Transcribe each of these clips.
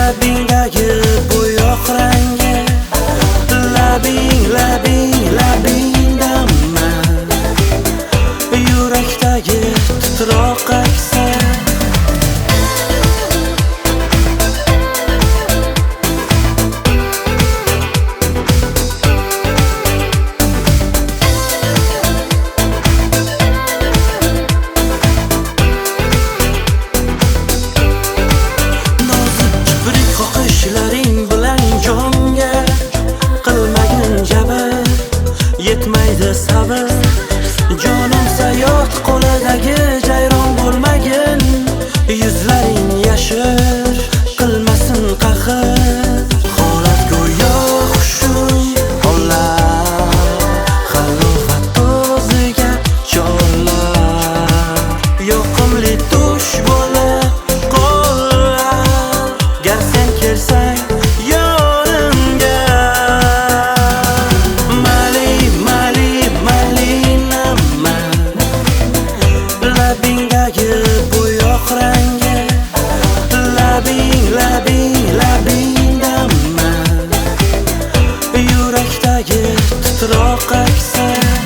labingdagi bo'yoq rangi, labingdaman, yurakdagi titroq aksi. Yetmaydi sabr, jonim sayot qo'lidagi jayron bo'lmagin. Yuzlaring yashir, qilmasin qahr. Holat go'yo hushim olar, halovat o'ziga chorlar. Yoqimli tush bo'lib qolar, gar sen kelsang labingdaman, yurakdagi titroq aksi.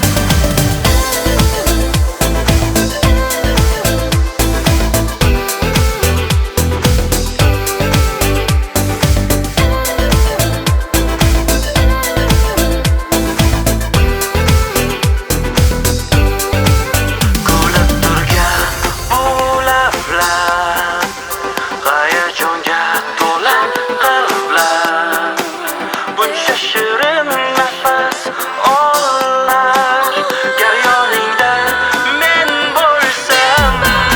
Shirin nafas olar, gar yoningda men bo'lsam.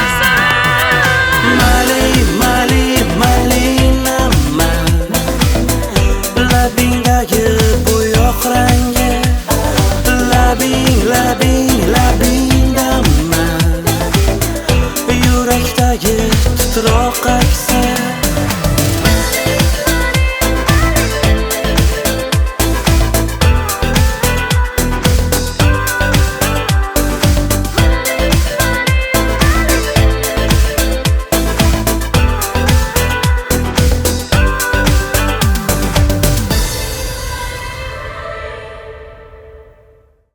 Malinaman, labingdagi bo'yoq rangi, labingdaman, yurakdagi titroq